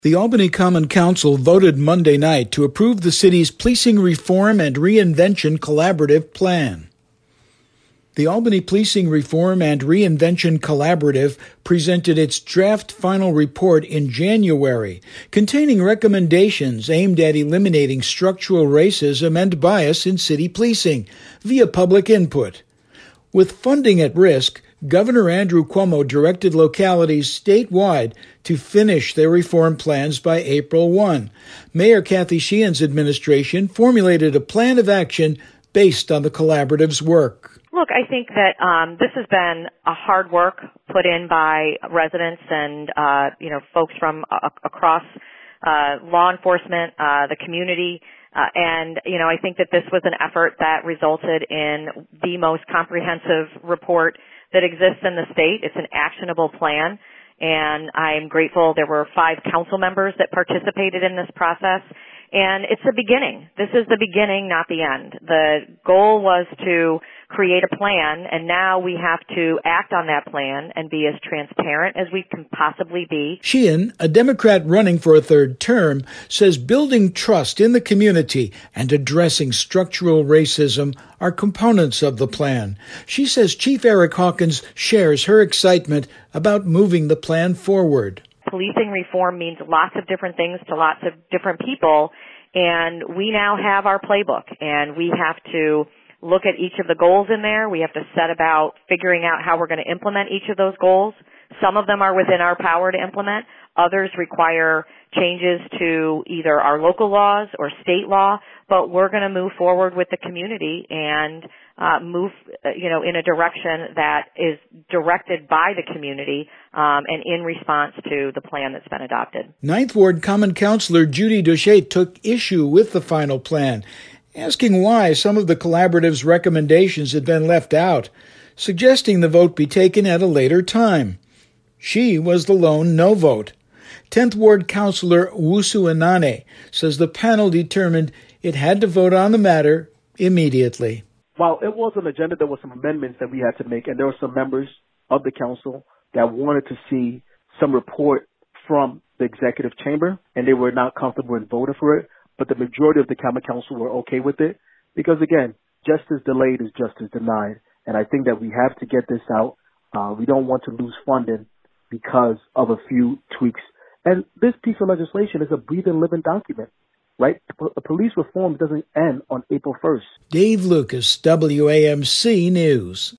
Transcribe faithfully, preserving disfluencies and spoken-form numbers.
The Albany Common Council voted Monday night to approve the city's Policing Reform and Reinvention Collaborative Plan. The Albany Policing Reform and Reinvention Collaborative presented its draft final report in January, containing recommendations aimed at eliminating structural racism and bias in city policing via public input. With funding at risk, Governor Andrew Cuomo directed localities statewide to finish their reform plans by April first. Mayor Kathy Sheehan's administration formulated a plan of action based on the collaborative's work. Look, I think that um, this has been a hard work put in by residents and, uh, you know, folks from uh, across uh, law enforcement, uh, the community. Uh, and, you know, I think that this was an effort that resulted in the most comprehensive report that exists in the state. It's an actionable plan, and I am grateful there were five council members that participated in this process. And it's the beginning. This is the beginning, not the end. The goal was to create a plan, and now we have to act on that plan and be as transparent as we can possibly be. Sheehan, a Democrat running for a third term, says building trust in the community and addressing structural racism are components of the plan. She says Chief Eric Hawkins shares her excitement about moving the plan forward. Policing reform means lots of different things to lots of different people, and we now have our playbook, and we have to look at each of the goals in there. We have to set about figuring out how we're going to implement each of those goals. Some of them are within our power to implement. Others require changes to either our local laws or state law, but we're going to move forward with the community and uh, move, uh, you know, in a direction that is directed by the community um, and in response to the plan that's been adopted. Ninth Ward Common Councilor Judy Doucette took issue with the final plan, asking why some of the collaborative's recommendations had been left out, suggesting the vote be taken at a later time. She was the lone no vote. tenth Ward Councilor Wusu Anane says the panel determined it had to vote on the matter immediately. While it was an agenda, there were some amendments that we had to make, and there were some members of the council that wanted to see some report from the executive chamber, and they were not comfortable in voting for it. But the majority of the Common Council were okay with it because, again, justice delayed is justice denied. And I think that we have to get this out. Uh, we don't want to lose funding because of a few tweaks. And this piece of legislation is a breathing, living document, right? The police reform doesn't end on April first. Dave Lucas, W A M C News.